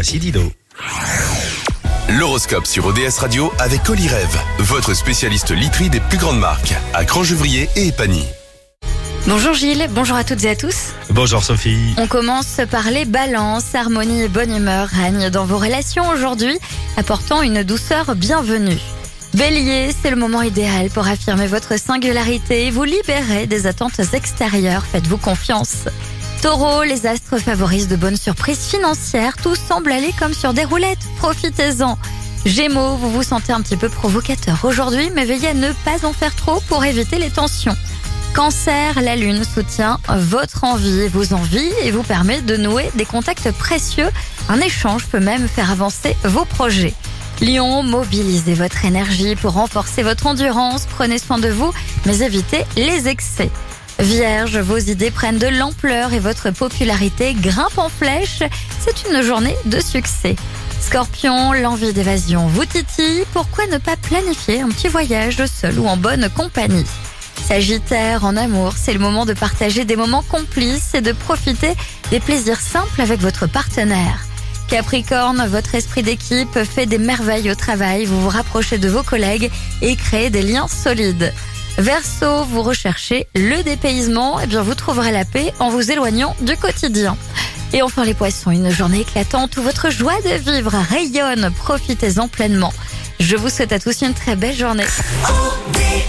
voici Dido. L'horoscope sur ODS Radio avec Olyrève, votre spécialiste literie des plus grandes marques, à Crangevrier et Épagny. Bonjour Gilles, bonjour à toutes et à tous. Bonjour Sophie. On commence par les balances. Harmonie et bonne humeur règnent dans vos relations aujourd'hui, apportant une douceur bienvenue. Bélier, c'est le moment idéal pour affirmer votre singularité et vous libérer des attentes extérieures. Faites-vous confiance. Taureau, les astres favorisent de bonnes surprises financières. Tout semble aller comme sur des roulettes. Profitez-en. Gémeaux, vous vous sentez un petit peu provocateur aujourd'hui, mais veillez à ne pas en faire trop pour éviter les tensions. Cancer, la lune soutient votre envie, vos envies et vous permet de nouer des contacts précieux. Un échange peut même faire avancer vos projets. Lion, mobilisez votre énergie pour renforcer votre endurance. Prenez soin de vous, mais évitez les excès. Vierge, vos idées prennent de l'ampleur et votre popularité grimpe en flèche. C'est une journée de succès. Scorpion, l'envie d'évasion vous titille. Pourquoi ne pas planifier un petit voyage seul ou en bonne compagnie? Sagittaire, en amour, c'est le moment de partager des moments complices et de profiter des plaisirs simples avec votre partenaire. Capricorne, votre esprit d'équipe fait des merveilles au travail. Vous vous rapprochez de vos collègues et créez des liens solides. Verseau, vous recherchez le dépaysement, et bien vous trouverez la paix en vous éloignant du quotidien. Et enfin les poissons, une journée éclatante où votre joie de vivre rayonne. Profitez-en pleinement. Je vous souhaite à tous une très belle journée.